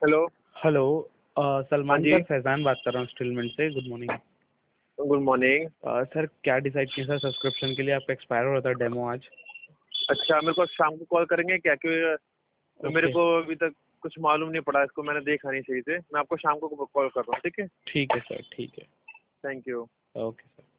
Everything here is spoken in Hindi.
हेलो। हेलो। हाँ सलमान जी। सर, फैज़ान बात कर रहा हूँ स्टिलमेंट से। Good morning. Good morning. Sir क्या डिसाइड किया सर, सब्सक्रिप्शन के लिए आपका एक्सपायर हो रहा था डेमो आज। अच्छा, मेरे को शाम को कॉल करेंगे क्या? क्योंकि मेरे ओके। को अभी तक कुछ मालूम नहीं पड़ा, इसको मैंने देखा नहीं सही से। मैं आपको शाम को कॉल कर रहा हूँ, ठीक है? ठीक है सर, ठीक है। Thank you. Okay sir.